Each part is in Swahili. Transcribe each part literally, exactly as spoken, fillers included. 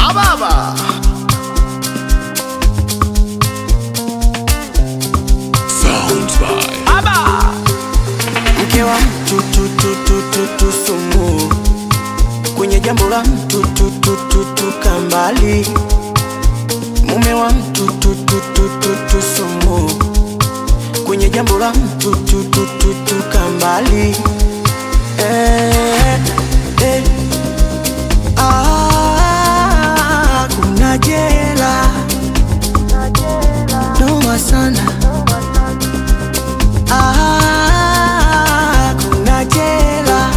Ababa Sounds by Aba Mke wa mtu tu tu tu tu tu sumu, kwenye jambo la mtu tu tu tu tu kambali. Mume wa mtu tu tu tu tu tu sumu, kwenye jambo la mtu tu tu tu tu kambali. Eh, eh. Ah, kuna jela noma sana. Ah, kuna jela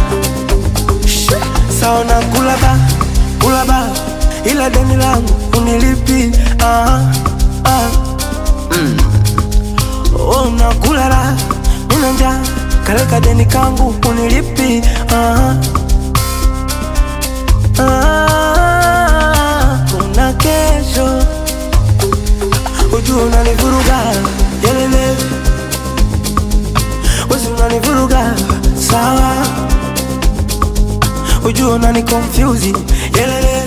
saona kula ba, kula ba, ila deni langu unilipi. Ah, ah. Mm. Oh, nakula la, nina njaa, kaleka deni kangu unilipi. Ah, ah. Kuna kesho ujua unanivuruga, yelele wezi unanivuruga, sawa. Ujua unani confuse, yelele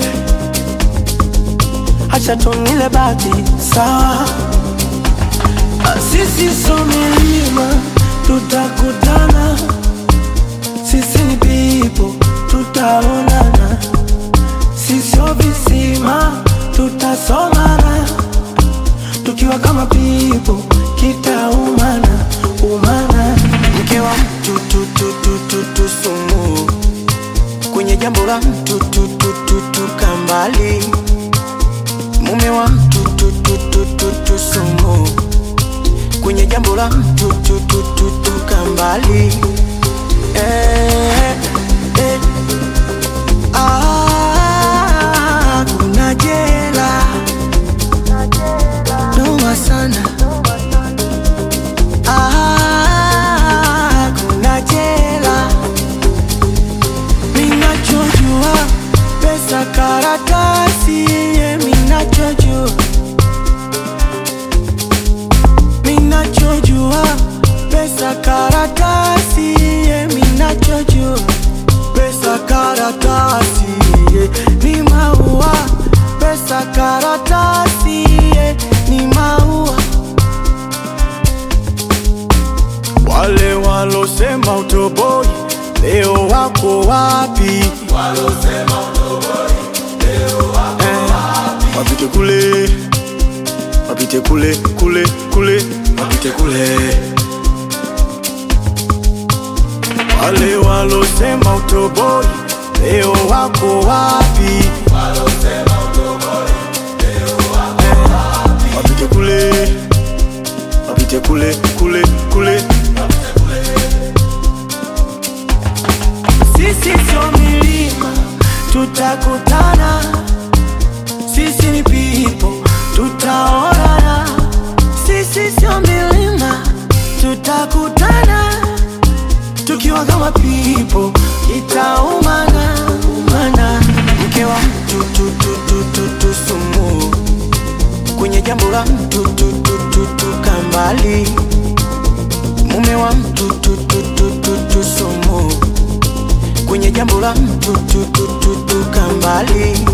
acha tunile bati, sawa. Sisi so milima, tutakutana. Sisi ni people, tutaonana. Sisi visima, tutasomana. Tukiwa kama people, kitaumana, umana. Mke wa mtu tu tu tu tu tu sumu, kwenye jambo la mtu tu tu tu tu kambali. Mume wa mtu tu tu tu tu tu sumu, kwenye jambo la mtu tu tu tu tu kambali. Eh, eh. Ah, kuna jela noma sana. Ah, kuna jela. Minachojua pesa karatasi, yeah, minachojua. Minachojua pesa karatasi, yeah, minachojua. Pesa karatasi, yeah, ni maua. Pesa karatasi, yeah, ni maua. Wale walosema utoboi leo wako wapi? Walosema utoboi leo wako Eh, wapi? wapite kule, wapite kule, kule, kule, wapite kule. Wale walosema utoboi leo wako wapi? Walosema utoboi leo wako wapi? Wapite kule, wapite kule, kule, kule. Sisi sio milima, tutakutana. Sisi ni people, tutaonana. Sisi sio milima, tutakutana. Tukiwa kama people, itaumana, umana. Mke wa mtu tu tu tu tu tu sumu, kwenye jambo la mtu tu tu tu tu kambali. Mume wa mtu tu tu tu tu tu sumu, kwenye jambo la mtu tu tu tu tu kambali.